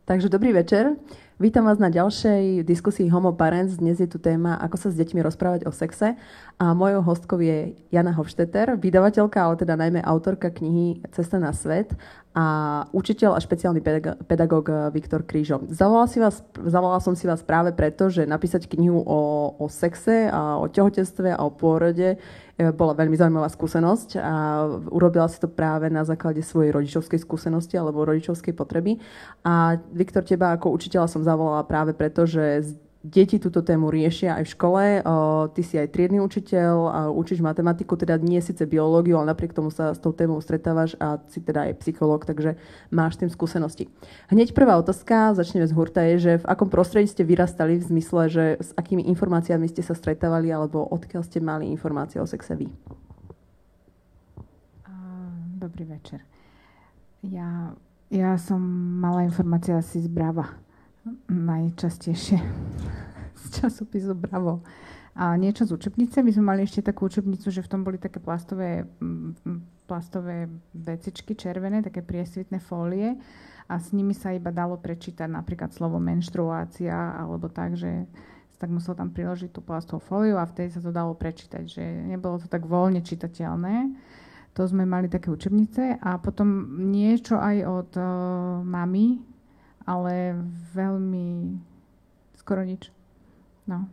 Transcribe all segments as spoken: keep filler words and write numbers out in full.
Takže dobrý večer. Vítam vás na ďalšej diskusii Homo Parents. Dnes je tu téma, ako sa s deťmi rozprávať o sexe. A mojou hostkou je Jana Hofstetter, vydavateľka, ale teda najmä autorka knihy Cesta na svet a učiteľ a špeciálny pedagóg Viktor Krížo. Zavolala, si vás, zavolala som si vás práve preto, že napísať knihu o, o sexe a o tehotenstve a o pôrode bola veľmi zaujímavá skúsenosť a urobila si to práve na základe svojej rodičovskej skúsenosti alebo rodičovskej potreby. A Viktor, teba ako učiteľa som zavolala práve preto, že deti túto tému riešia aj v škole. Ty si aj triedny učiteľ a učíš matematiku, teda nie síce biológiu, ale napriek tomu sa s tou témou stretávaš a si teda aj psychológ, takže máš tým skúsenosti. Hneď prvá otázka, začneme z hurta, je, že v akom prostredí ste vyrastali v zmysle, že s akými informáciami ste sa stretávali alebo odkiaľ ste mali informácie o sexe vy? Dobrý večer. Ja, ja som mala informácie asi z Brava. Najčastejšie z časopisu Bravo. A niečo z učebnice. My sme mali ešte takú učebnicu, že v tom boli také plastové, plastové vecičky červené, také priesvitné fólie a s nimi sa iba dalo prečítať napríklad slovo menštruácia alebo tak, že tak musel tam priložiť tú plastovú fóliu a vtedy sa to dalo prečítať, že nebolo to tak voľne čitateľné. To sme mali také učebnice a potom niečo aj od uh, mami, ale veľmi skoro nič. No.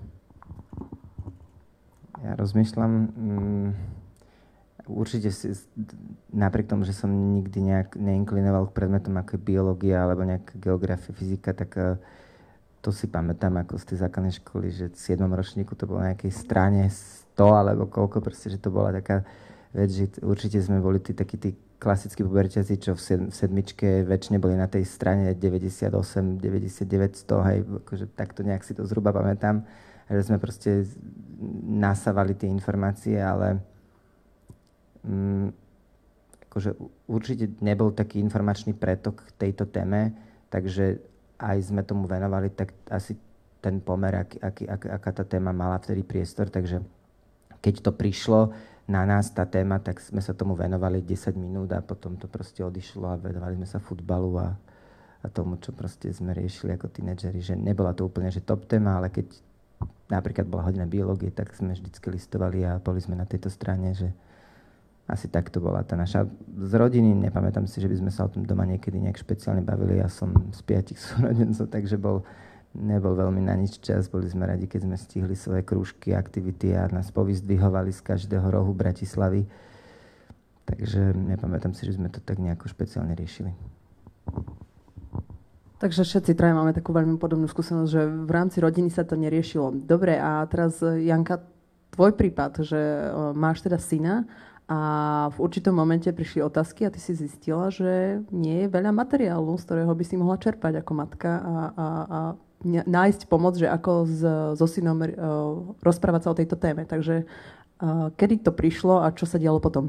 Ja rozmýšľam, um, určite si, napriek tomu, že som nikdy nejak neinklinoval k predmetom ako je biológia alebo nejaká geografia, fyzika, tak uh, to si pamätám ako z tej základnej školy, že v siedmom ročníku to bolo na nejakej strane sto alebo koľko, proste, že to bola taká vec, že určite sme boli tí takí tí klasickí puberťaci, čo v sedmičke väčšine boli na tej strane deväťdesiatosem, deväťdesiatdeväť, sto, hej, akože takto nejak si to zhruba pamätám, že sme proste nasávali tie informácie, ale um, akože určite nebol taký informačný pretok k tejto téme, takže aj sme tomu venovali, tak asi ten pomer, aký, aký, ak, aká tá téma mala vtedy priestor, takže keď to prišlo na nás tá téma, tak sme sa tomu venovali desať minút a potom to proste odišlo a venovali sme sa futbalu a, a tomu, čo proste sme riešili ako tínedžeri, že nebola to úplne že top téma, ale keď napríklad bola hodina biológie, tak sme vždycky listovali a boli sme na tejto strane, že asi takto bola tá naša. Z rodiny nepamätám si, že by sme sa o tom doma niekedy nejak špeciálne bavili, ja som z piatich súrodencov, takže bol nebol veľmi na nič čas, boli sme radi, keď sme stihli svoje krúžky, aktivity a nás povyzdvihovali z každého rohu Bratislavy. Takže nepamätám si, že sme to tak nejako špeciálne riešili. Takže všetci traja máme takú veľmi podobnú skúsenosť, že v rámci rodiny sa to neriešilo. Dobre, a teraz Janka, tvoj prípad, že máš teda syna a v určitom momente prišli otázky a ty si zistila, že nie je veľa materiálu, z ktorého by si mohla čerpať ako matka a, a, a nájsť pomoc, že ako s, so synom uh, rozprávať sa o tejto téme. Takže uh, kedy to prišlo a čo sa dialo potom?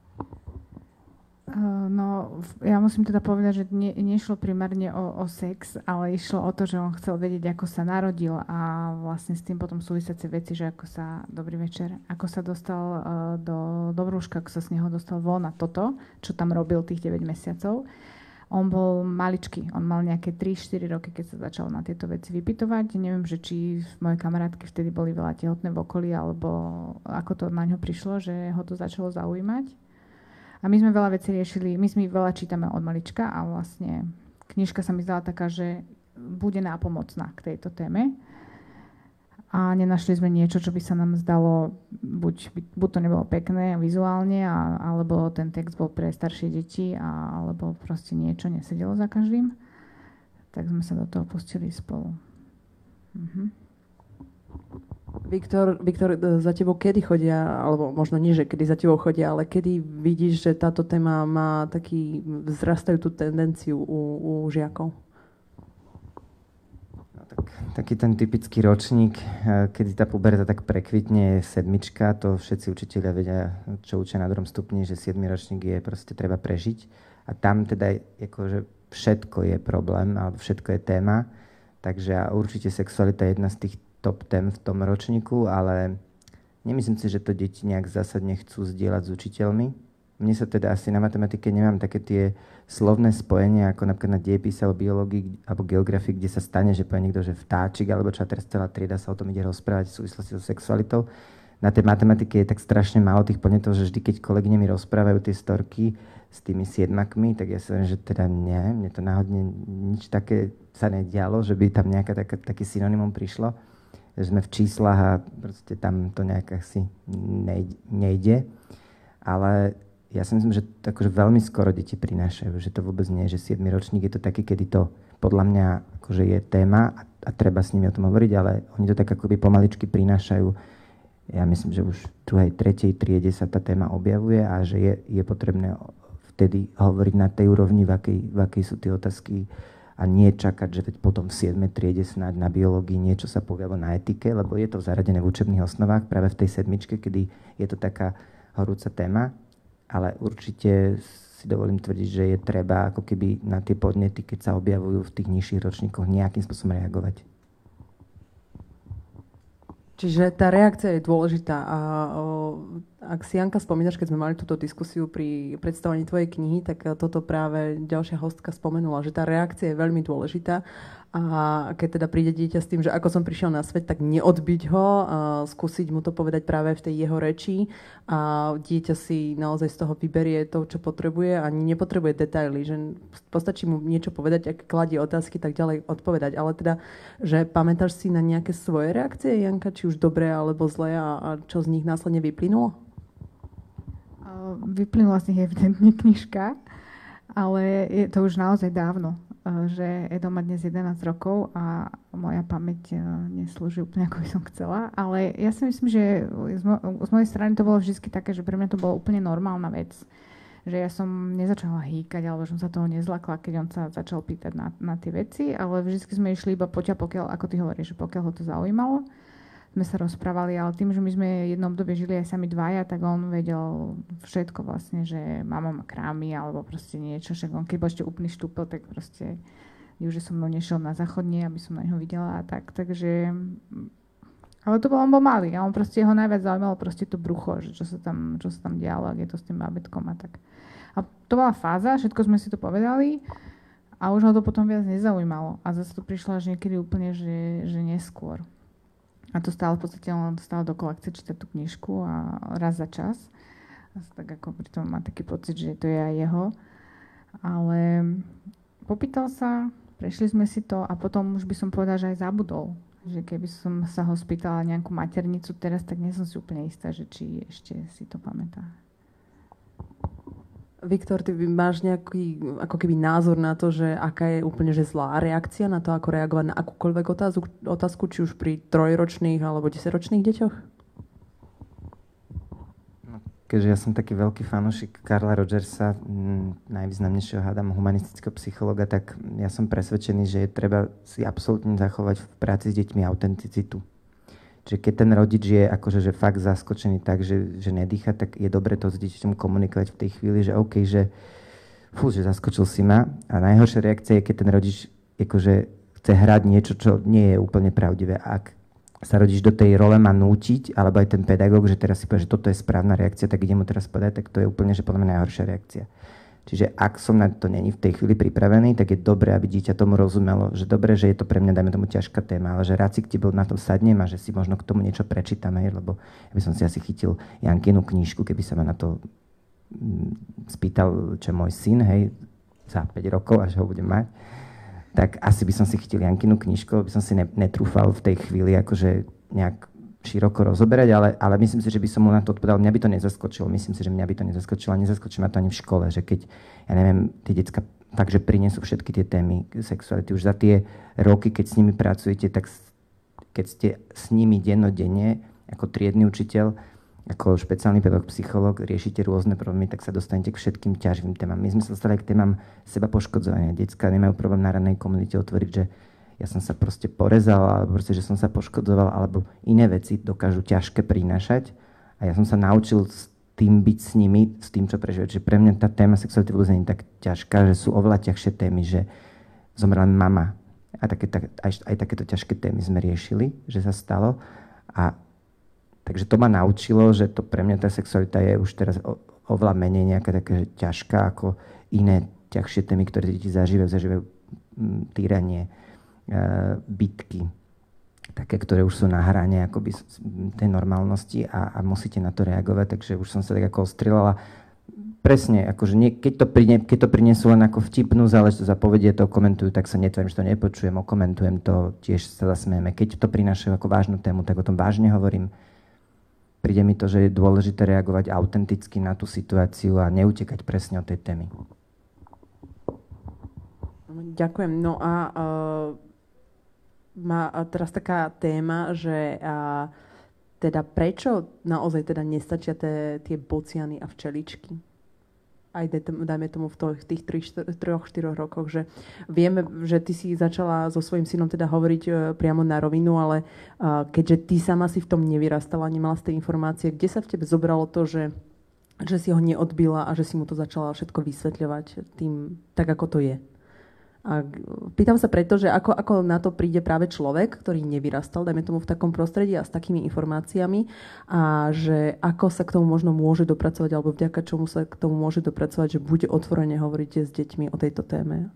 Uh, no, ja musím teda povedať, že ne, nešlo primárne o, o sex, ale išlo o to, že on chcel vedieť, ako sa narodil a vlastne s tým potom súvisiace veci, že ako sa, dobrý večer, ako sa dostal uh, do, do brúška, ako sa z neho dostal von a toto, čo tam robil tých deväť mesiacov. On bol maličký, on mal nejaké tri štyri roky, keď sa začal na tieto veci vypytovať. Neviem, že či moje kamarátky vtedy boli veľa tehotné v okolí, alebo ako to na ňo prišlo, že ho to začalo zaujímať. A my sme veľa vecí riešili, my sme veľa čítame od malička a vlastne knižka sa mi zdala taká, že bude nápomocná k tejto téme. A nenašli sme niečo, čo by sa nám zdalo, buď, buď to nebolo pekné vizuálne, a, alebo ten text bol pre staršie deti, a, alebo proste niečo nesedelo za každým. Tak sme sa do toho pustili spolu. Mhm. Viktor, Viktor, za tebou kedy chodia, alebo možno nie, že kedy za tebou chodia, ale kedy vidíš, že táto téma má taký vzrastajúcu tendenciu u, u žiakov? Taký ten typický ročník, kedy tá puberta tak prekvitne, je sedmička, to všetci učitelia vedia, čo učia na druhom stupni, že siedmy ročník je proste treba prežiť. A tam teda akože všetko je problém, alebo všetko je téma. Takže určite sexualita je jedna z tých top tém v tom ročníku, ale nemyslím si, že to deti nejak zásadne chcú zdieľať s učiteľmi. Mne sa teda asi na matematike nemám také tie slovné spojenia, ako napríklad na dejepise alebo biológii alebo geografii, kde sa stane, že povie niekto, že vtáčik, alebo čo, a teraz celá trieda sa o tom ide rozprávať v súvislosti so sexualitou. Na tej matematike je tak strašne málo tých podnetov, že vždy, keď kolegyne mi rozprávajú tie storky s tými siedmakmi, tak ja si viem, že teda nie, mne to náhodne nič také sa nedialo, že by tam nejaká taká, také synonymum prišlo, že sme v číslach a proste tam to nejak asi nejde. Ale ja si myslím, že to akože veľmi skoro deti prinášajú, že to vôbec nie je, že siedmy ročník je to taký, kedy to podľa mňa akože je téma a, a treba s nimi o tom hovoriť, ale oni to tak akoby pomaličky prinášajú. Ja myslím, že už v druhej, tretej triede sa tá téma objavuje a že je, je potrebné vtedy hovoriť na tej úrovni, v akej, v akej sú tie otázky a nie čakať, že potom v siedmej triede snáď na biológii niečo sa povie alebo na etike, lebo je to zaradené v učebných osnovách práve v tej sedmičke, kedy je to taká horúca téma, ale určite si dovolím tvrdiť, že je treba ako keby na tie podnety, keď sa objavujú v tých nižších ročníkoch, nejakým spôsobom reagovať. Čiže tá reakcia je dôležitá a o, ak si, Janka, spomínaš, keď sme mali túto diskusiu pri predstavení tvojej knihy, tak toto práve ďalšia hostka spomenula, že tá reakcia je veľmi dôležitá a keď teda príde dieťa s tým, že ako som prišiel na svet, tak neodbiť ho, a skúsiť mu to povedať práve v tej jeho reči a dieťa si naozaj z toho vyberie to, čo potrebuje, ani nepotrebuje detaily, že postačí mu niečo povedať, ak kladie otázky, tak ďalej odpovedať. Ale teda, že pamätáš si na nejaké svoje reakcie, Janka, či už dobré alebo zlé a, a čo z nich následne vyplynulo? Vyplynula z nich evidentne knižka, ale je to už naozaj dávno, že Edo má dnes jedenásť rokov a moja pamäť neslúži úplne, ako by som chcela. Ale ja si myslím, že z, mo- z mojej strany to bolo vždy také, že pre mňa to bolo úplne normálna vec. Že ja som nezačala hýkať, alebo som sa toho nezlakla, keď on sa začal pýtať na, na tie veci, ale vždy sme išli iba poťa, pokiaľ, ako ty hovoríš, že pokiaľ ho to zaujímalo, sme sa rozprávali, ale tým, že my sme jedno obdobie žili aj sami dvaja, tak on vedel všetko vlastne, že mama má krámy alebo proste niečo, však on keď bol ešte úplný štúpel, tak proste už som mnou nešiel na záchodne, aby som na neho videla a tak, takže ale to bol, on bol malý a on proste, jeho najviac zaujímalo proste to brucho, že čo sa tam, čo sa tam dialo, ak je to s tým bábätkom a tak. A to bola fáza, všetko sme si to povedali a už ho to potom viac nezaujímalo a zase to prišlo až niekedy úplne, že, že neskôr. A to stále v podstate, on stále dokola chce čítať tú knižku a raz za čas. A tak ako pri tom má taký pocit, že to je aj jeho. Ale popýtal sa, prešli sme si to a potom už by som povedala, že aj zabudol. Že keby som sa ho spýtala nejakú maternicu teraz, tak nie som si úplne istá, že či ešte si to pamätá. Viktor, ty máš nejaký ako keby názor na to, že aká je úplne že zlá reakcia na to, ako reagovať na akúkoľvek otázku, otázku či už pri trojročných alebo desaťročných deťoch? No, keďže ja som taký veľký fanúšik Carla Rogersa, m, najvýznamnejšieho hádam humanistického psychologa, tak ja som presvedčený, že je treba si absolútne zachovať v práci s deťmi autenticitu. Že keď ten rodič je akože, že fakt zaskočený tak, že, že nedýcha, tak je dobre to s dieťaťom komunikovať v tej chvíli, že OK, že fú, že zaskočil si ma. A najhoršia reakcia je, keď ten rodič akože chce hrať niečo, čo nie je úplne pravdivé. Ak sa rodič do tej role má nútiť, alebo aj ten pedagóg, že teraz si povie, že toto je správna reakcia, tak idem mu teraz povedať, tak to je úplne, že podľa mňa najhoršia reakcia. Čiže ak som na to není v tej chvíli pripravený, tak je dobré, aby dieťa tomu rozumelo, že dobre, že je to pre mňa, dajme tomu, ťažká téma, ale že rád si k tebe na tom sadnem a že si možno k tomu niečo prečítame, lebo ja by som si asi chytil Jankinu knižku, keby sa ma na to spýtal, čo môj syn, hej, za päť rokov, až ho budem mať, tak asi by som si chytil Jankinu knižku, by som si netrúfal v tej chvíli akože nejak široko rozoberať, ale, ale myslím si, že by som mu na to odpovedal, mňa by to nezaskočilo, myslím si, že mňa by to nezaskočilo a nezaskočí ma to ani v škole, že keď, ja neviem, tie decka fakt, že prinesú všetky tie témy sexuality už za tie roky, keď s nimi pracujete, tak keď ste s nimi dennodenne, ako triedny učiteľ, ako špeciálny pedagóg, psychológ, riešite rôzne problémy, tak sa dostanete k všetkým ťažkým témam. My sme sa dostali k témam seba poškodzovania. Decká nemajú problém na ranej komunite otvoriť, že ja som sa proste porezal, alebo proste, že som sa poškodzoval, alebo iné veci dokážu ťažké prinášať. A ja som sa naučil s tým byť s nimi, s tým, čo prežívať. Že pre mňa tá téma sexuality vôbec nie je tak ťažká, že sú oveľa ťažšie témy, že zomrela mi mama. A také, tak, aj, aj takéto ťažké témy sme riešili, že sa stalo. A takže to ma naučilo, že to pre mňa tá sexualita je už teraz o, oveľa menej nejaká taká ťažká ako iné ťažšie témy, ktoré deti zažívajú, zažívajú týranie, bitky, také, ktoré už sú na hrane akoby tej normálnosti a, a musíte na to reagovať, takže už som sa tak ako ostrieľala. Presne, akože nie, keď, to prine, keď to prinesú len ako vtipnú záležitosť a povedie to, komentujú, tak sa netvárím, že to nepočujem, okomentujem to, tiež sa zasmieme. Keď to prinášajú ako vážnu tému, tak o tom vážne hovorím. Príde mi to, že je dôležité reagovať autenticky na tú situáciu a neutekať presne od tej témy. Ďakujem. No a uh, má teraz taká téma, že uh, teda prečo naozaj teda nestačia te, tie bociany a včeličky? Aj dajme tomu v tých troch štyroch rokoch, že vieme, že ty si začala so svojím synom teda hovoriť uh, priamo na rovinu, ale uh, keďže ty sama si v tom nevyrastala, nemala z tej informácie, kde sa v tebe zobralo to, že, že si ho neodbila a že si mu to začala všetko vysvetľovať tým, tak ako to je? A pýtam sa preto, že ako, ako na to príde práve človek, ktorý nevyrastal, dajme tomu v takom prostredí a s takými informáciami a že ako sa k tomu možno môže dopracovať alebo vďaka čomu sa k tomu môže dopracovať, že bude otvorene hovoriť s deťmi o tejto téme.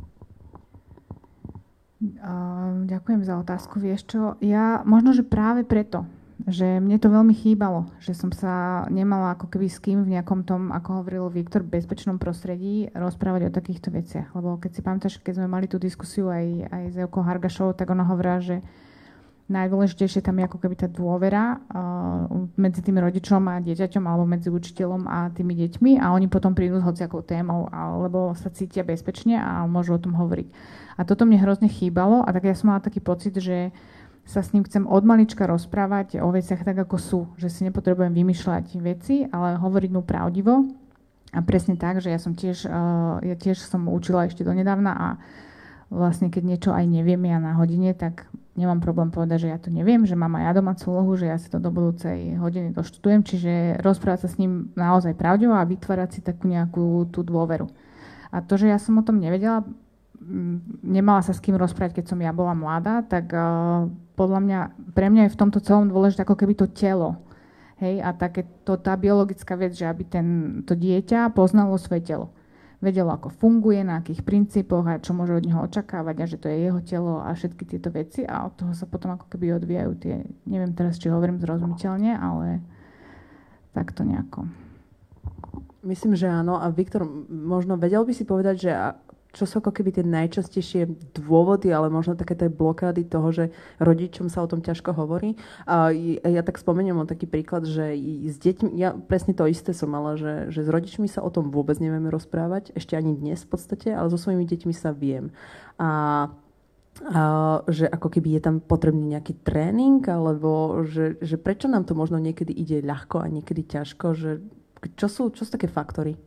Uh, ďakujem za otázku. Vieš čo, ja možno, že práve preto, že mne to veľmi chýbalo, že som sa nemala ako keby s kým v nejakom tom, ako hovoril Viktor, bezpečnom prostredí rozprávať o takýchto veciach. Lebo keď si pamätáš, keď sme mali tú diskusiu aj, aj s Evkou Hargašovou, tak ona hovorila, že najdôležitejšie tam je ako keby tá dôvera uh, medzi tým rodičom a dieťaťom alebo medzi učiteľom a tými deťmi a oni potom prídu s hociakou témou, alebo sa cítia bezpečne a môžu o tom hovoriť. A toto mne hrozne chýbalo a tak ja som mala taký pocit, že sa s ním chcem od malička rozprávať o veciach tak, ako sú. Že si nepotrebujem vymýšľať veci, ale hovoriť mu pravdivo. A presne tak, že ja som tiež, uh, ja tiež som učila ešte donedávna a vlastne keď niečo aj neviem ja na hodine, tak nemám problém povedať, že ja to neviem, že mám aj ja domácu úlohu, že ja si to do budúcej hodiny doštudujem. Čiže rozprávať sa s ním naozaj pravdivo a vytvárať si takú nejakú tú dôveru. A to, že ja som o tom nevedela, nemala sa s kým rozprávať, keď som ja bola mladá, tak uh, podľa mňa, pre mňa je v tomto celom dôležité ako keby to telo. Hej, a také to, tá biologická vec, že aby ten, to dieťa poznalo svoje telo. Vedelo, ako funguje, na akých princípoch a čo môže od neho očakávať a že to je jeho telo a všetky tieto veci a od toho sa potom ako keby odvíjajú tie, neviem teraz, či hovorím zrozumiteľne, ale takto nejako. Myslím, že áno. A Viktor, možno vedel by si povedať, že čo sú ako keby tie najčastejšie dôvody, ale možno také tie blokády toho, že rodičom sa o tom ťažko hovorí. A ja tak spomeniem o taký príklad, že s deťmi, ja presne to isté som mala, že, že s rodičmi sa o tom vôbec nevieme rozprávať, ešte ani dnes v podstate, ale so svojimi deťmi sa viem. A, a že ako keby je tam potrebný nejaký tréning, alebo že, že prečo nám to možno niekedy ide ľahko a niekedy ťažko, že čo sú, čo sú také faktory?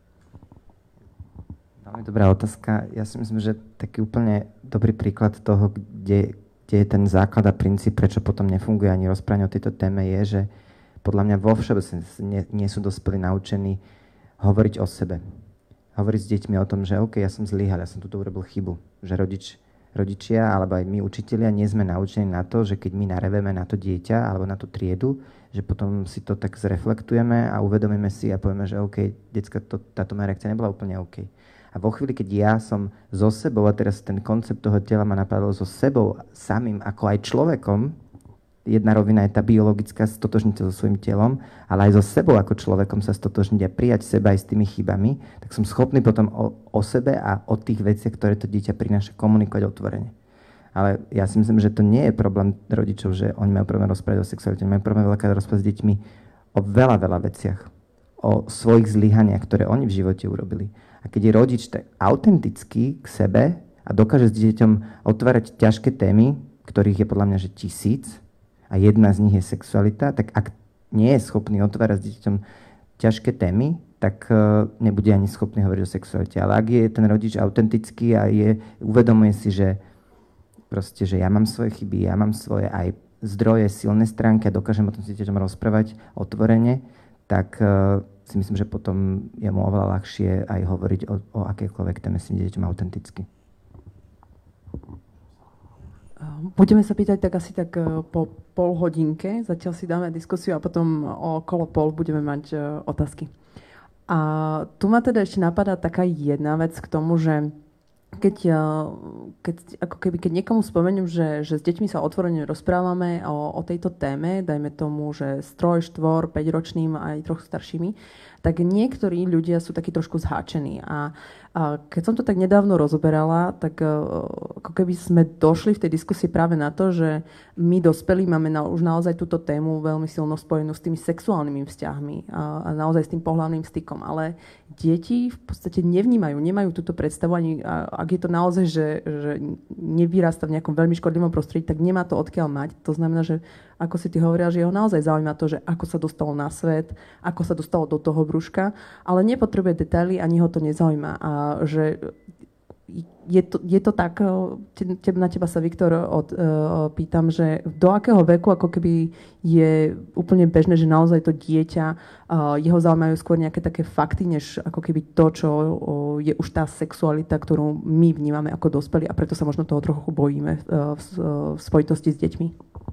Veľmi dobrá otázka. Ja si myslím, že taký úplne dobrý príklad toho, kde, kde je ten základ a princíp, prečo potom nefunguje ani rozprávanie o tejto téme, je, že podľa mňa vo všeobecnosti nie, nie sú dospelí naučení hovoriť o sebe. Hovoriť s deťmi o tom, že OK, ja som zlyhal, ja som tuto urobil chybu. Že rodič, rodičia, alebo aj my učitelia nie sme naučení na to, že keď my nareveme na to dieťa alebo na tú triedu, že potom si to tak zreflektujeme a uvedomíme si a povieme, že OK, decka, to, táto moja reakcia nebola úplne OK. A vo chvíli, keď ja som so sebou, a teraz ten koncept toho tela ma napadol so sebou samým, ako aj človekom, jedna rovina je tá biologická, stotožniť sa so svojím telom, ale aj so sebou ako človekom sa stotožniť a prijať seba aj s tými chybami, tak som schopný potom o, o sebe a o tých veciach, ktoré to dieťa prináša, komunikovať otvorene. Ale ja si myslím, že to nie je problém rodičov, že oni majú problém rozprávať o sexualite, oni majú problém veľká rozprávať s deťmi o veľa, veľa veciach. O svojich zlyhaniach, ktoré oni v živote urobili. A keď je rodič tak autentický k sebe a dokáže s dieťom otvárať ťažké témy, ktorých je podľa mňa že tisíc, a jedna z nich je sexualita, tak ak nie je schopný otvárať s dieťom ťažké témy, tak uh, nebude ani schopný hovoriť o sexualite. Ale ak je ten rodič autentický a je, uvedomuje si, že proste, že ja mám svoje chyby, ja mám svoje aj zdroje, silné stránky a dokážem o tom s dieťom rozprávať otvorene, tak uh, si myslím, že potom je mu oveľa ľahšie aj hovoriť o, o akékoľvek téme s dieťom autenticky. Budeme sa pýtať tak asi tak po pol hodinke. Zatiaľ si dáme diskusiu a potom okolo pol budeme mať otázky. A tu ma teda ešte napadá taká jedna vec k tomu, že keď, keď, ako keby, keď niekomu spomeniem, že, že s deťmi sa otvorene rozprávame o, o tejto téme, dajme tomu, že s troj, štvor, päťročným aj trochu staršími, tak niektorí ľudia sú takí trošku zháčení. A, a keď som to tak nedávno rozoberala, tak ako keby sme došli v tej diskusii práve na to, že my dospelí máme na, už naozaj túto tému veľmi silno spojenú s tými sexuálnymi vzťahmi a, a naozaj s tým pohlavným stykom. Ale deti v podstate nevnímajú, nemajú túto predstavu, ani ak je to naozaj, že, že nevyrasta v nejakom veľmi škodlivom prostredí, tak nemá to odkiaľ mať. To znamená, že ako si ty hovorila, že ho naozaj zaujíma to, že ako sa dostalo na svet, ako sa dostalo do toho brúška, ale nepotrebuje detaily, ani ho to nezaujíma. A že je to, je to tak, te, na teba sa, Viktor, od, uh, pýtam, že do akého veku ako keby je úplne bežné, že naozaj to dieťa, uh, jeho zaujímajú skôr nejaké také fakty, než ako keby to, čo uh, je už tá sexualita, ktorú my vnímame ako dospelí a preto sa možno toho trochu bojíme uh, v, uh, v spojitosti s deťmi.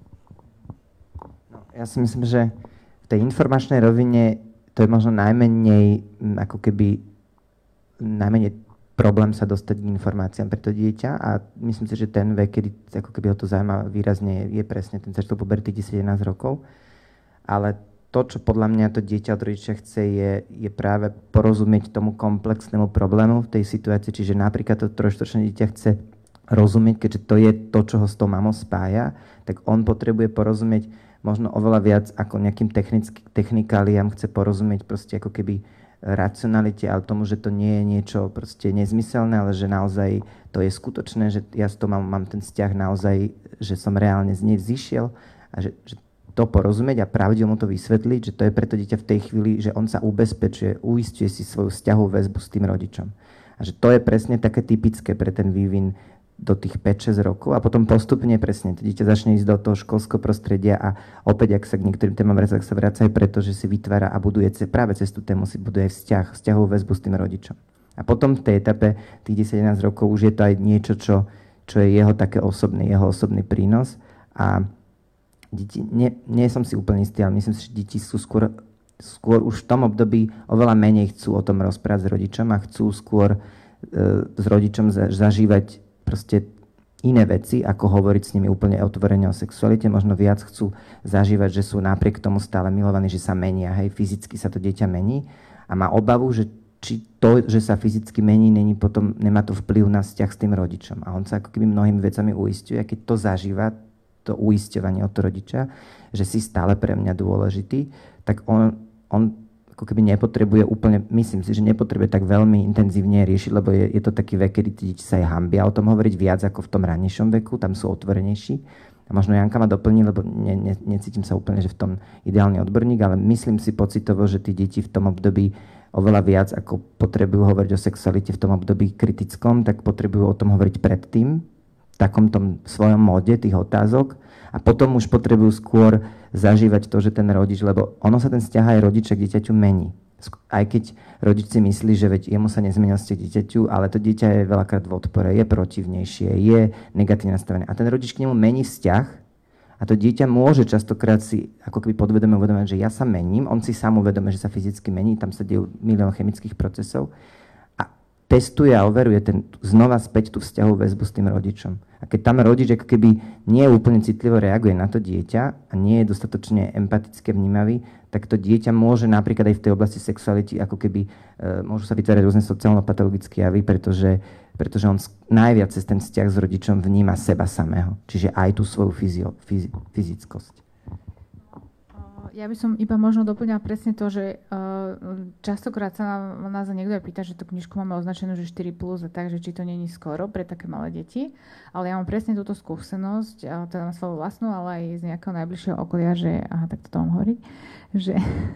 Ja si myslím, že v tej informačnej rovine to je možno najmenej, ako keby najmenej problém sa dostať k informáciám pre to dieťa a myslím si, že ten vek, kedy ako keby ho to zaujíma výrazne, je presne ten začiatok puberty desať jedenásť rokov. Ale to, čo podľa mňa to dieťa od rodiča chce, je, je práve porozumieť tomu komplexnému problému v tej situácii. Čiže napríklad to trojštvoročné dieťa chce rozumieť, keďže to je to, čo ho s tou mamou spája, tak on potrebuje porozumieť možno oveľa viac ako nejakým technikáliám, chce porozumieť proste ako keby racionalite, ale tomu, že to nie je niečo proste nezmyselné, ale že naozaj to je skutočné, že ja s tom mám, mám ten vzťah naozaj, že som reálne z nej zišiel a že, že to porozumieť a pravdivo mu to vysvetliť, že to je pre to dieťa v tej chvíli, že on sa ubezpečuje, uisťuje si svoju vzťahovú väzbu s tým rodičom. A že to je presne také typické pre ten vývin do tých päť šesť rokov a potom postupne presne to dieťa začne ísť do toho školského prostredia a opäť, ak sa k niektorým témam vracia, tak sa vracia aj preto, že si vytvára a buduje práve cez tú tému si buduje vzťah, vzťahovú väzbu s tým rodičom. A potom v tej etape tých desať jedenásť rokov už je to aj niečo, čo, čo je jeho také osobný, jeho osobný prínos a deti, nie, nie som si úplne istý, ale myslím si, že deti sú skôr, skôr už v tom období oveľa menej chcú o tom rozprávať s rodičom a chcú skôr e, s rodičom za, zažívať proste iné veci, ako hovoriť s nimi úplne otvorene o sexualite. Možno viac chcú zažívať, že sú napriek tomu stále milovaní, že sa menia. Hej, fyzicky sa to dieťa mení a má obavu, že či to, že sa fyzicky mení, není potom, nemá to vplyv na vzťah s tým rodičom. A on sa ako keby mnohými vecami uisťuje, a keď to zažíva, to uisťovanie od rodiča, že si stále pre mňa dôležitý, tak on, on ako keby nepotrebuje úplne, myslím si, že nepotrebuje tak veľmi intenzívne riešiť, lebo je, je to taký vek, kedy tí deti sa aj hambia o tom hovoriť viac ako v tom ranejšom veku, tam sú otvorenejší. A možno Janka ma doplní, lebo ne, ne, necítim sa úplne, že v tom ideálny odborník, ale myslím si pocitovo, že tí deti v tom období oveľa viac ako potrebujú hovoriť o sexualite v tom období kritickom, tak potrebujú o tom hovoriť predtým, v takom tom svojom móde tých otázok a potom už potrebujú skôr zažívať to, že ten rodič, lebo ono sa ten vzťah aj rodiča k dieťaťu mení. Aj keď rodič si myslí, že veď jemu sa nezmenil vzťah k dieťaťu, ale to dieťa je veľakrát v odpore, je protivnejšie, je negatívne nastavené. A ten rodič k nemu mení vzťah a to dieťa môže častokrát si ako keby podvedome uvedomať, že ja sa mením, on si sám uvedomuje, že sa fyzicky mení, tam sa dejú milión chemických procesov a testuje a overuje ten, znova späť tú vzťahovú väzbu s tým rodičom. A keď tam rodič ako keby nie úplne citlivo reaguje na to dieťa a nie je dostatočne empatické vnímavý, tak to dieťa môže napríklad aj v tej oblasti sexuality ako keby, e, môžu sa vytvárať rôzne sociálno-patologické javy, pretože, pretože on najviac cez ten vzťah s rodičom vníma seba samého. Čiže aj tú svoju fyzio, fyzi, fyzickosť. Ja by som iba možno doplňala presne to, že uh, častokrát sa nás niekto aj pýta, že tú knižku máme označenú, že štyri plus, a tak, že či to nie je skoro pre také malé deti. Ale ja mám presne túto skúsenosť, uh, teda na svoju vlastnú, ale aj z nejakého najbližšieho okolia, že, aha, tak to mám hovoriť, že,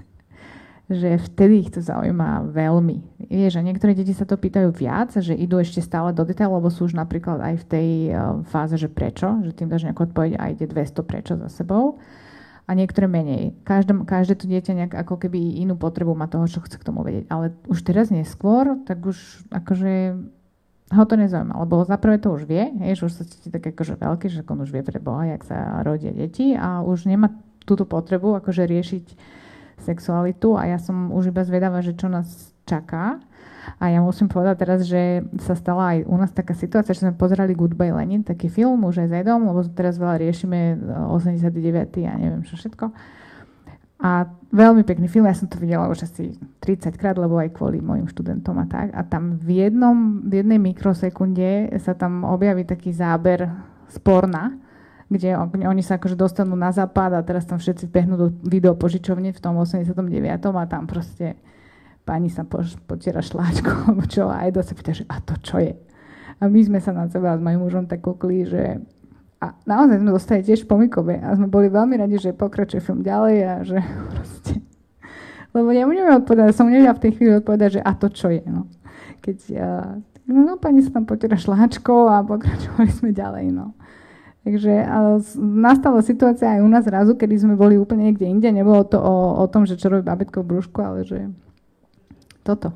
že vtedy ich to zaujíma veľmi. Vieš, že niektoré deti sa to pýtajú viac, že idú ešte stále do detailu, lebo sú už napríklad aj v tej uh, fáze, že prečo, že tým dáš nejakú odpoveď a ide dvesto prečo za sebou. A niektoré menej. Každé, každé to dieťa nejak ako keby inú potrebu má toho, čo chce k tomu vedieť. Ale už teraz neskôr, tak už akože ho to nezaujíma. Lebo zaprvé to už vie, hej, že už sa cíti tak akože veľký, že on už vie pre Boha, jak sa rodia deti a už nemá túto potrebu akože riešiť sexualitu a ja som už iba zvedavá, že čo nás čaká. A ja musím povedať teraz, že sa stala aj u nás taká situácia, že sme pozerali Goodbye Lenin, taký film, už aj s Edom, lebo teraz veľa riešime osemdesiaty deviaty a neviem čo všetko. A veľmi pekný film, ja som to videla už asi tridsať krát, lebo aj kvôli mojim študentom a tak. A tam v, jednom, v jednej mikrosekunde sa tam objaví taký záber z porna, kde oni sa akože dostanú na západ a teraz tam všetci behnú do videopožičovne v tom osemdesiatom deviatom a tam proste pani sa pož, potiera šláčko, alebo čo, a Edo sa pýta, že a to čo je? A my sme sa na seba s mojím mužom tak kúkli, že a naozaj sme dostali tiež pomykové a sme boli veľmi radi, že pokračuje film ďalej a že proste... Lebo nebudeme odpovedať, som nevedela v tej chvíli odpovedať, že a to čo je, no. Keď, uh, no pani sa tam potiera šláčko a pokračovali sme ďalej, no. Takže uh, nastala situácia aj u nás zrazu, kedy sme boli úplne niekde inde, nebolo to o, o tom, že čo robí babetko v brúšku, ale že toto.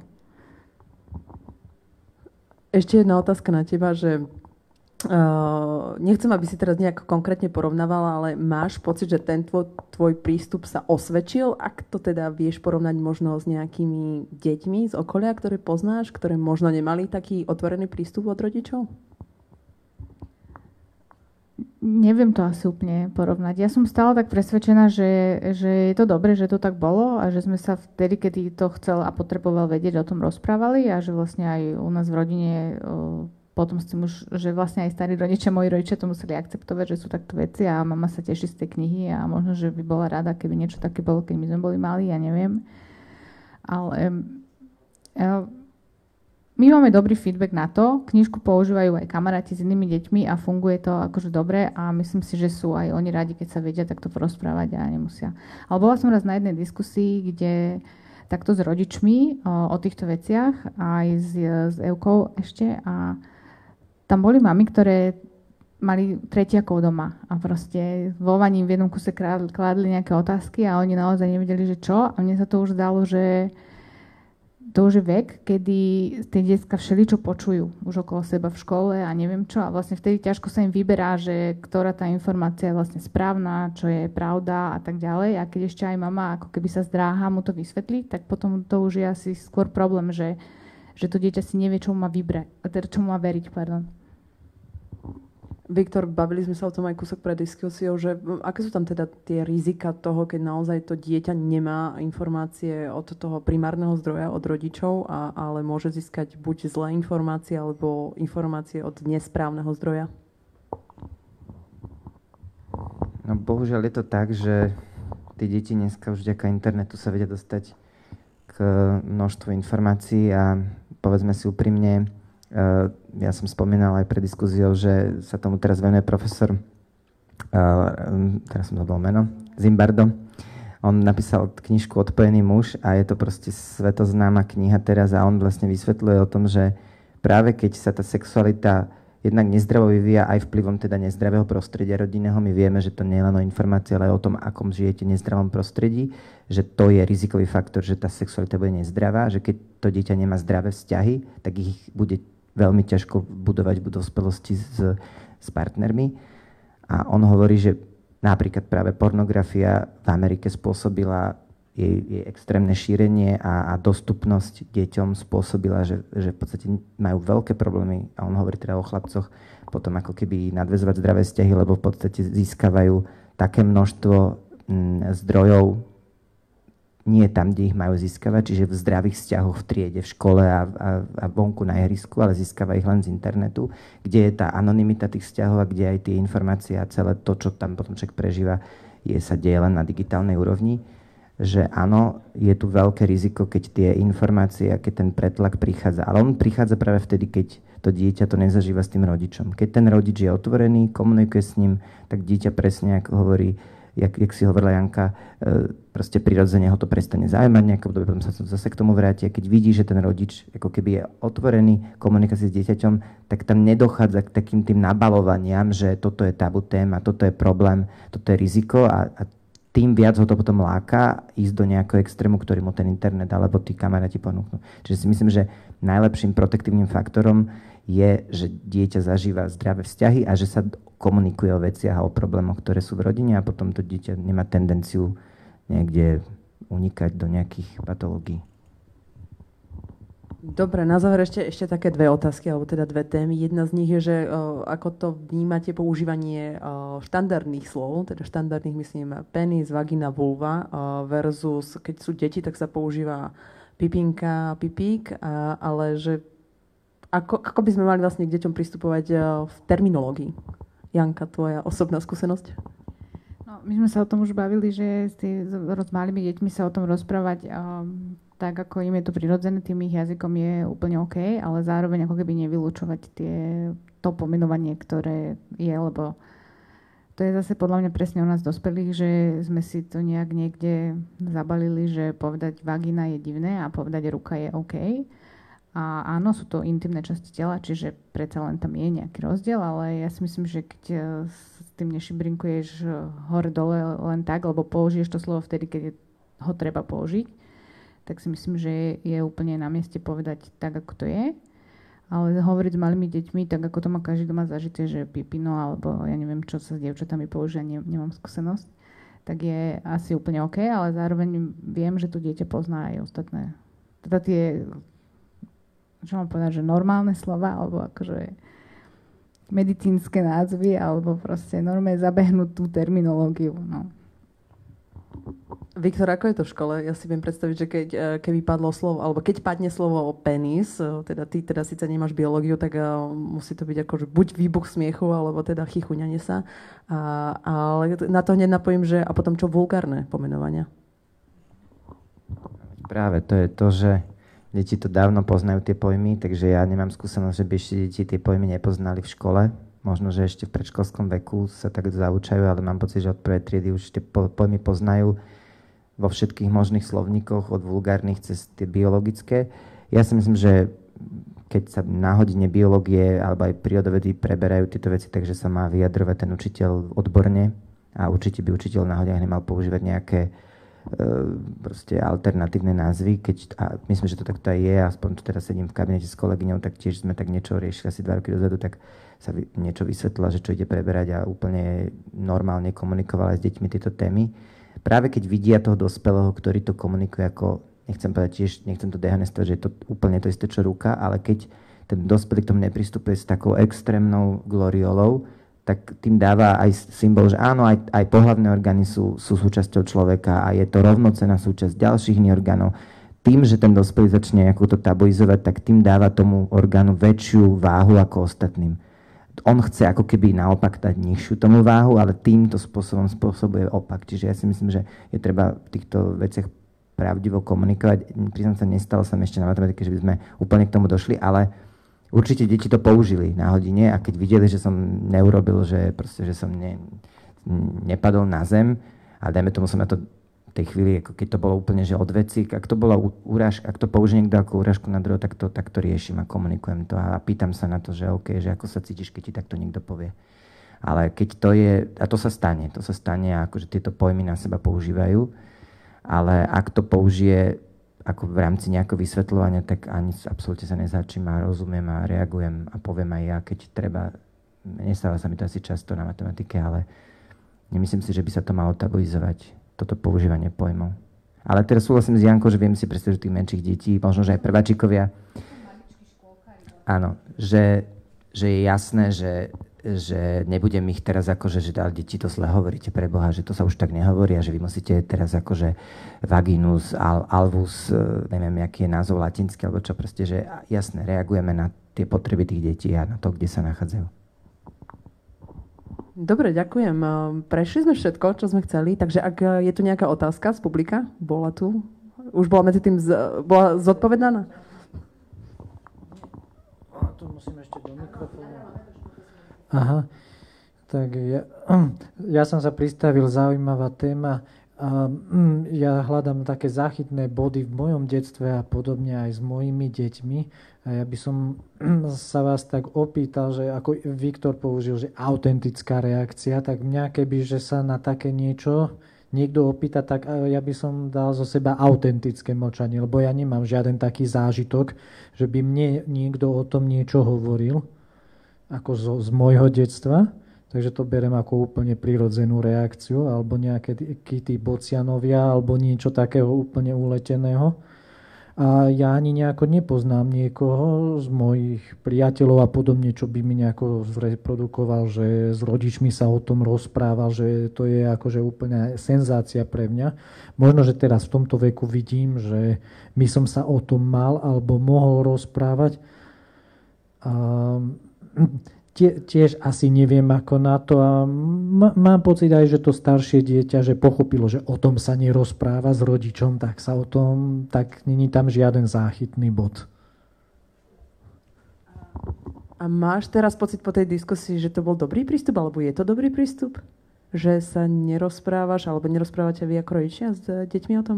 Ešte jedna otázka na teba, že Uh, nechcem, aby si teraz nejak konkrétne porovnávala, ale máš pocit, že ten tvoj, tvoj prístup sa osvedčil? Ak to teda vieš porovnať možno s nejakými deťmi z okolia, ktoré poznáš, ktoré možno nemali taký otvorený prístup od rodičov? Neviem to asi úplne porovnať. Ja som stále tak presvedčená, že, že je to dobre, že to tak bolo a že sme sa vtedy, kedy to chcel a potreboval vedieť, o tom rozprávali a že vlastne aj u nás v rodine potom s tým už, že vlastne aj starí rodičia, moji rodičia to museli akceptovať, že sú takto veci a mama sa teší z tej knihy a možno, že by bola rada, keby niečo také bolo, keď my sme boli mali, ja neviem. Ale ja, my máme dobrý feedback na to, knižku používajú aj kamaráti s inými deťmi a funguje to akože dobre a myslím si, že sú aj oni radi, keď sa vedia takto porozprávať a nemusia. Ale bola som raz na jednej diskusii, kde takto s rodičmi o, o týchto veciach aj s, s Evkou ešte a tam boli mami, ktoré mali tretiakov doma a proste vo vaní v jednom kuse kládli nejaké otázky a oni naozaj nevedeli, že čo. A mne sa to už zdalo, že to už je vek, kedy tie decká všeličo počujú už okolo seba v škole a neviem čo. A vlastne vtedy ťažko sa im vyberá, že ktorá tá informácia je vlastne správna, čo je pravda a tak ďalej. A keď ešte aj mama ako keby sa zdráha mu to vysvetliť, tak potom to už je asi skôr problém, že, že to dieťa si nevie, čo má vybrať, teda čo má veriť, pardon. Viktor, bavili sme sa o tom aj kúsok pred diskusiou, že aké sú tam teda tie rizika toho, keď naozaj to dieťa nemá informácie od toho primárneho zdroja, od rodičov, a, ale môže získať buď zlé informácie, alebo informácie od nesprávneho zdroja? No bohužiaľ je to tak, že tí deti dneska už vďaka internetu sa vedia dostať k množstvu informácií a povedzme si úprimne, Uh, ja som spomínal aj pred diskusiou, že sa tomu teraz venuje profesor, uh, teraz som zabudol meno, Zimbardo. On napísal knižku Odpojený muž a je to proste svetoznáma kniha teraz a on vlastne vysvetľuje o tom, že práve keď sa tá sexualita jednak nezdravo vyvíja aj vplyvom teda nezdravého prostredia rodinného, my vieme, že to nie je len o informácii, ale aj o tom, akom žijete v nezdravom prostredí, že to je rizikový faktor, že tá sexualita bude nezdravá, že keď to dieťa nemá zdravé vzťahy, tak ich bude veľmi ťažko budovať v dospelosti s, s partnermi. A on hovorí, že napríklad práve pornografia v Amerike spôsobila jej, jej extrémne šírenie a, a dostupnosť deťom spôsobila, že, že v podstate majú veľké problémy, a on hovorí teda o chlapcoch, potom ako keby nadväzovať zdravé vzťahy, lebo v podstate získavajú také množstvo m, zdrojov, nie tam, kde ich majú získavať, čiže v zdravých vzťahoch v triede, v škole a, a, a vonku na ihrisku, ale získava ich len z internetu, kde je tá anonymita tých vzťahov a kde aj tie informácie a celé to, čo tam potom človek prežíva, je, sa deje len na digitálnej úrovni. Že áno, je tu veľké riziko, keď tie informácie a keď ten pretlak prichádza. Ale on prichádza práve vtedy, keď to dieťa to nezažíva s tým rodičom. Keď ten rodič je otvorený, komunikuje s ním, tak dieťa presne, ako hovorí, Jak, jak si hovorila Janka, proste prirodzene ho to prestane zaujímať nejaké obdobie, potom sa zase k tomu vráti. A keď vidí, že ten rodič ako keby je otvorený komunikácii s dieťaťom, tak tam nedochádza k takým tým nabalovaniam, že toto je tabu téma, toto je problém, toto je riziko a, a tým viac ho to potom láka ísť do nejakého extrému, ktorý mu ten internet alebo tí kamaráti ponúknú. Čiže si myslím, že najlepším protektívnym faktorom je, že dieťa zažíva zdravé vzťahy a že sa komunikuje o veciach a o problémoch, ktoré sú v rodine a potom to dieťa nemá tendenciu niekde unikať do nejakých patológií. Dobre, na záver ešte, ešte také dve otázky, alebo teda dve témy. Jedna z nich je, že o, ako to vnímate používanie o, štandardných slov, teda štandardných myslím penis, vagina, vulva o, versus keď sú deti, tak sa používa pipinka, pipík, a, ale že ako, ako by sme mali vlastne k deťom pristupovať o, v terminológii? Janka, tvoja osobná skúsenosť? No, my sme sa o tom už bavili, že s, tý, s malými deťmi sa o tom rozprávať um, tak, ako im je to prirodzené, tým ich jazykom je úplne OK, ale zároveň ako keby nevylúčovať tie, to pomenovanie, ktoré je, lebo to je zase podľa mňa presne u nás dospelých, že sme si to nejak niekde zabalili, že povedať vagina je divné a povedať ruka je OK. A áno, sú to intimné časti tela, čiže predsa len tam je nejaký rozdiel, ale ja si myslím, že keď s tým nešibrinkuješ hore-dole len tak, lebo použiješ to slovo vtedy, keď ho treba použiť, tak si myslím, že je úplne na mieste povedať tak, ako to je. Ale hovoriť s malými deťmi, tak ako to má každý doma zažité, že pipino, alebo ja neviem, čo sa s dievčatami používa, ne, nemám skúsenosť, tak je asi úplne OK, ale zároveň viem, že to dieťa pozná aj ostatné. Teda tie, čo mám povedať, že normálne slova, alebo akože medicínske názvy, alebo proste normálne zabehnutú terminológiu, no. Viktor, ako je to v škole? Ja si viem predstaviť, že keď, keby padlo slovo, alebo keď padne slovo penis, teda ty teda síce nemáš biológiu, tak musí to byť akože buď výbuch smiechu, alebo teda chichuňanie sa. A, ale na to hneď napojím, že a potom čo vulgárne pomenovania? Práve to je to, že deti to dávno poznajú tie pojmy, takže ja nemám skúsenosť, že by ešte deti tie pojmy nepoznali v škole. Možno, že ešte v predškolskom veku sa tak zaučajú, ale mám pocit, že od prvej triedy už tie pojmy poznajú vo všetkých možných slovníkoch, od vulgárnych cez tie biologické. Ja si myslím, že keď sa na hodine biológie alebo aj prírodovedy preberajú tieto veci, takže sa má vyjadrovať ten učiteľ odborne a určite by učiteľ na hodinách nemal používať nejaké e, proste alternatívne názvy. Keď, a myslím, že to takto aj je, aspoň tu teraz sedím v kabinete s kolegyňou, tak tiež sme tak niečo riešili asi dva roky dozadu, tak sa niečo vysvetlila, že čo ide preberať a úplne normálne komunikovala aj s deťmi tieto témy. Práve keď vidia toho dospelého, ktorý to komunikuje ako, nechcem povedať tiež, nechcem to dehonestovať, že je to úplne to isté, čo ruka, ale keď ten dospelý k tomu nepristupuje s takou extrémnou gloriolou, tak tým dáva aj symbol, že áno, aj, aj pohlavné orgány sú, sú súčasťou človeka a je to rovnocenná súčasť ďalších orgánov. Tým, že ten dospelý začne to tabuizovať, tak tým dáva tomu orgánu väčšiu váhu ako ostatným. On chce ako keby naopak dať nižšiu tomu váhu, ale týmto spôsobom spôsobuje opak. Čiže ja si myslím, že je treba v týchto veciach pravdivo komunikovať. Priznám sa, nestalo sa mi ešte na matematike, že by sme úplne k tomu došli, ale určite deti to použili na hodine a keď videli, že som neurobil, že, proste, že som ne, nepadol na zem a dajme tomu som na to v tej chvíli, ako keď to bolo úplne že od veci, ak to bola úražka, ak to použije niekto ako úražku na druhého, tak to, tak to riešim a komunikujem to a pýtam sa na to, že OK, že ako sa cítiš, keď ti takto niekto povie. Ale keď to je, a to sa stane, to sa stane a akože tieto pojmy na seba používajú, ale ak to použije ako v rámci nejakého vysvetľovania, tak ani absolútne sa nezačím a rozumiem a reagujem a poviem aj ja, keď treba. Nestáva sa mi to asi často na matematike, ale nemyslím si, že by sa to malo tabuizovať, toto používanie pojmov. Ale teraz súhlasím s Jankou, že viem si predstaviť tých menších detí, možno, že aj prváčikovia. Áno, že, že je jasné, že, že nebudem ich teraz akože, že ale deti to zle hovoríte pre Boha, že to sa už tak nehovorí a že vy musíte teraz akože vaginus, al, alvus, neviem, aký je názov latinský, alebo čo proste, že jasné, reagujeme na tie potreby tých detí a na to, kde sa nachádzajú. Dobre, ďakujem. Prešli sme všetko, čo sme chceli, takže ak je tu nejaká otázka z publika, bola tu, už bola medzi tým z, bola zodpovedaná? Tu musím ešte do mikrofónu. Aha, tak ja, ja som sa pristavil, zaujímavá téma. Ja hľadám také záchytné body v mojom detstve a podobne aj s mojimi deťmi. A ja by som sa vás tak opýtal, že ako Viktor použil, že autentická reakcia, tak mňa keby, že sa na také niečo niekto opýta, tak ja by som dal zo seba autentické mlčanie, lebo ja nemám žiaden taký zážitok, že by mne niekto o tom niečo hovoril, ako zo, z môjho detstva. Takže to berem ako úplne prirodzenú reakciu, alebo nejaké tí bocianovia, alebo niečo takého úplne uleteného. A ja ani nejako nepoznám niekoho z mojich priateľov a podobne, čo by mi nejako zreprodukoval, že s rodičmi sa o tom rozprával, že to je akože úplne senzácia pre mňa. Možno, že teraz v tomto veku vidím, že by som sa o tom mal alebo mohol rozprávať. A tie, tiež asi neviem ako na to a m- mám pocit aj, že to staršie dieťa, že pochopilo, že o tom sa nerozpráva s rodičom, tak sa o tom, tak není tam žiaden záchytný bod. A máš teraz pocit po tej diskusii, že to bol dobrý prístup, alebo je to dobrý prístup? Že sa nerozprávaš, alebo nerozprávate vy ako rodičia s deťmi o tom?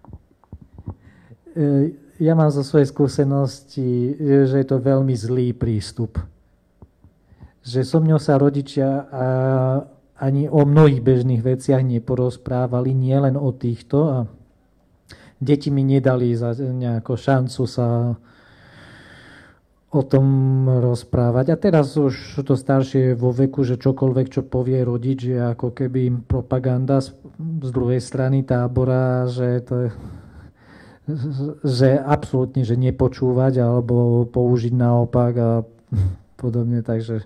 Ja mám zo svojej skúsenosti, že je to veľmi zlý prístup. Že so mňou sa rodičia a ani o mnohých bežných veciach neporozprávali, nie len o týchto. A deti mi nedali za nejakú šancu sa o tom rozprávať. A teraz už to staršie vo veku, že čokoľvek, čo povie rodič, je ako keby propaganda z, z druhej strany tábora, že to je, že absolútne, že nepočúvať alebo použiť naopak a podobne, takže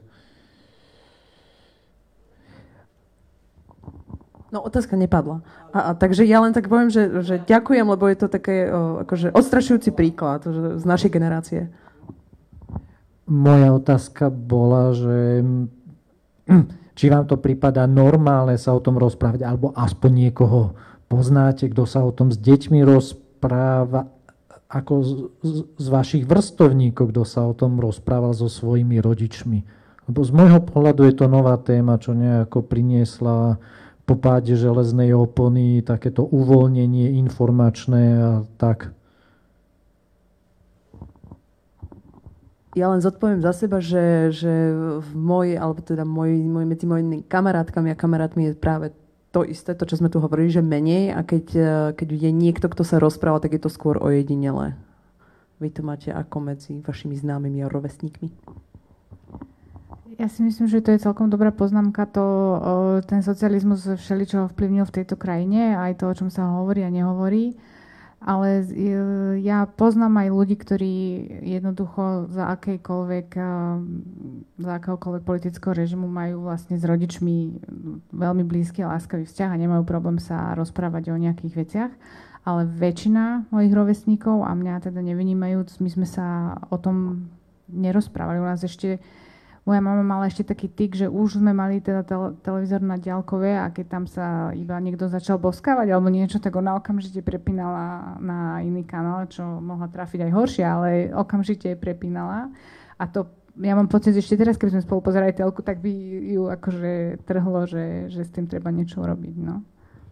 no, otázka nepadla. A, a, takže ja len tak poviem, že, že ďakujem, lebo je to také o, akože odstrašujúci príklad že, z našej generácie. Moja otázka bola, že či vám to prípada normálne sa o tom rozprávať, alebo aspoň niekoho poznáte, kto sa o tom s deťmi rozpráva, ako z, z, z vašich vrstovníkov, kto sa o tom rozprával so svojimi rodičmi. Lebo z môjho pohľadu je to nová téma, čo nejako priniesla po páde železnej opony, takéto uvoľnenie informačné a tak. Ja len zodpoviem za seba, že, že v mojej, alebo teda moj, moj, medzi mojimi kamarátkami a kamarátmi je práve to isté, to, čo sme tu hovorili, že menej a keď, keď je niekto, kto sa rozpráva, tak je to skôr ojedinelé. Vy to máte ako medzi vašimi známymi a rovesníkmi? Ja si myslím, že to je celkom dobrá poznámka. To, ten socializmus všeličo vplyvnil v tejto krajine, aj to, o čom sa hovorí a nehovorí. Ale ja poznám aj ľudí, ktorí jednoducho za akejkoľvek, za akéhokoľvek politického režimu majú vlastne s rodičmi veľmi blízky a láskavý vzťah a nemajú problém sa rozprávať o nejakých veciach. Ale väčšina mojich rovesníkov, a mňa teda nevynímajúc, my sme sa o tom nerozprávali. U nás ešte moja mama mala ešte taký tik, že už sme mali teda tele, televízor na diaľkové a keď tam sa iba niekto začal boskávať alebo niečo, tak ona okamžite prepínala na iný kanál, čo mohla trafiť aj horšie, ale okamžite prepínala. A to, ja mám pocit, že ešte teraz, keď sme spolu pozerali telku, tak by ju akože trhlo, že, že s tým treba niečo robiť, no.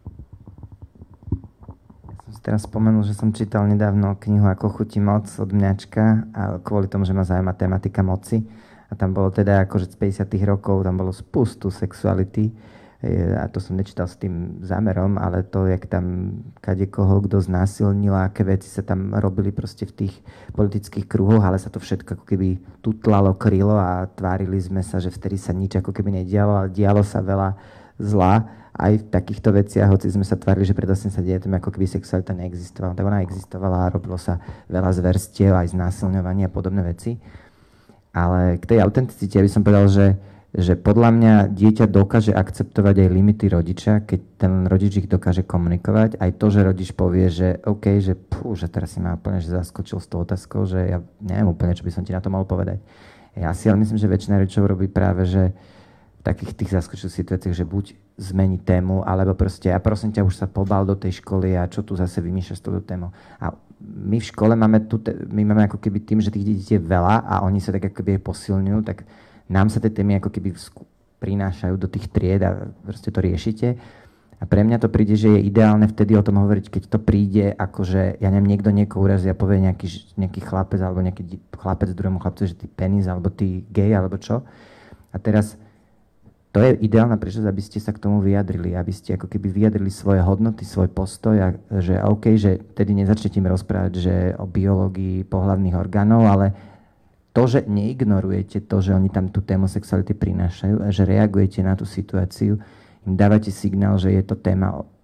Ja som si teraz spomenul, že som čítal nedávno knihu Ako chutí moc od Mňačka a kvôli tomu, že ma zaujíma tematika moci. A tam bolo teda akože z päťdesiatych rokov, tam bolo spustu sexuality a to som nečítal s tým zámerom, ale to, jak tam kadekoho, kto znásilnil, aké veci sa tam robili proste v tých politických kruhoch, ale sa to všetko ako keby tutlalo, krylo a tvárili sme sa, že vtedy sa nič ako keby nedialo, ale dialo sa veľa zla aj v takýchto veciach, hoci sme sa tvárili, že pred osemdesiatdeväť ako keby sexualita neexistovala, tak ona existovala a robilo sa veľa zverstiev, aj znásilňovania a podobné veci. Ale k tej autenticite by som povedal, že, že podľa mňa dieťa dokáže akceptovať aj limity rodiča, keď ten rodič ich dokáže komunikovať. Aj to, že rodič povie, že OK, že, pú, že teraz si ma úplne že zaskočil s tou otázkou, že ja neviem úplne, čo by som ti na to mal povedať. Ja si ale myslím, že väčšina rodičov robí práve, že v takých tých zaskočilých situáciách, že buď zmení tému, alebo proste, a prosím ťa, už sa pobal do tej školy a čo tu zase vymýšľaš s touto témou. A my v škole máme, tu, my máme ako keby tým, že tých detí je veľa a oni sa tak ako keby posilňujú, tak nám sa tie témy ako keby prinášajú do tých tried a proste to riešite. A pre mňa to príde, že je ideálne vtedy o tom hovoriť, keď to príde, akože, ja neviem, niekto niekoho urazí a povie nejaký, nejaký chlapec alebo nejaký chlapec druhému chlapcu, že ty penis alebo ty gay alebo čo. A teraz to je ideálna príležitosť, aby ste sa k tomu vyjadrili, aby ste ako keby vyjadrili svoje hodnoty, svoj postoj a že OK, že tedy nezačnete im rozprávať, že o biológii pohlavných orgánov, ale to, že neignorujete to, že oni tam tú tému sexuality prinášajú a že reagujete na tú situáciu, im dávate signál, že je to téma,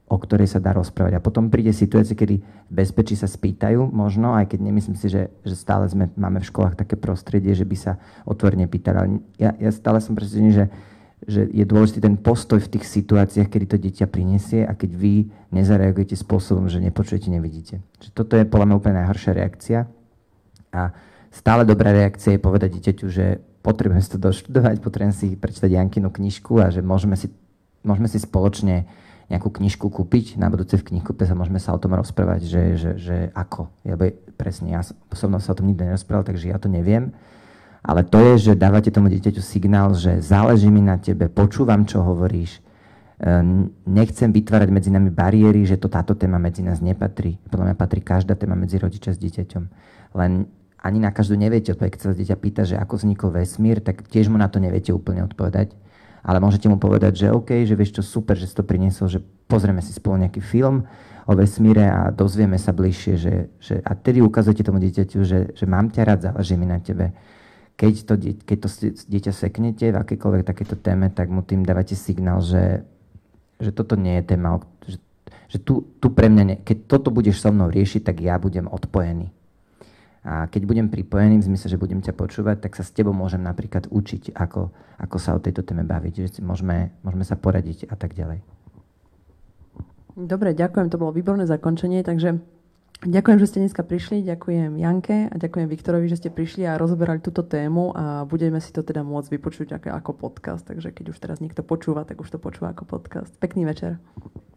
o ktorej sa dá rozprávať. A potom príde situácia, kedy v bezpečí sa spýtajú, možno, aj keď nemyslím si, že, že stále sme, máme v školách také prostredie, že by sa otvorene pýtali. Ale ja, ja stále som presvedčený, že, že je dôležitý ten postoj v tých situáciách, kedy to dieťa prinesie a keď vy nezareagujete spôsobom, že nepočujete, nevidíte. Že toto je podľa mňa úplne najhoršia reakcia. A stále dobrá reakcia je povedať dieťaťu, že potrebujem si to doštudovať, potrebujem si prečítať Jankinu knižku a že môžeme si, môžeme si spoločne nejakú knižku kúpiť na budúce v knihkúpe a môžeme sa o tom rozprávať, že, že, že ako. Ja by, presne, ja som sa o tom nikdy nerozprával, takže ja to neviem. Ale to je, že dávate tomu dieťaťu signál, že záleží mi na tebe, počúvam, čo hovoríš, nechcem vytvárať medzi nami bariéry, že to táto téma medzi nás nepatrí. Podľa mňa patrí každá téma medzi rodiča s dieťaťom. Len ani na každú neviete odpovedať. Keď sa dieťa pýta, že ako vznikol vesmír, tak tiež mu na to neviete úplne odpovedať. Ale môžete mu povedať, že OK, že vieš čo, super, že si to priniesol, že pozrieme si spolu nejaký film o vesmíre a dozvieme sa bližšie, že, že a tedy ukazujete tomu dieťaťu, že, že mám ťa rád, záleží mi na tebe. Keď to, keď to dieťa seknete v akékoľvek takéto téme, tak mu tým dávate signál, že, že toto nie je téma, že, že tu, tu pre mňa, ne, keď toto budeš so mnou riešiť, tak ja budem odpojený. A keď budem pripojený, v zmysle, že budem ťa počúvať, tak sa s tebou môžem napríklad učiť, ako, ako sa o tejto téme baviť, že si môžeme, môžeme sa poradiť a tak ďalej. Dobre, ďakujem, to bolo výborné zakončenie, takže ďakujem, že ste dneska prišli, ďakujem Janke a ďakujem Viktorovi, že ste prišli a rozoberali túto tému a budeme si to teda môcť vypočuť ako, ako podcast, takže keď už teraz niekto počúva, tak už to počúva ako podcast. Pekný večer.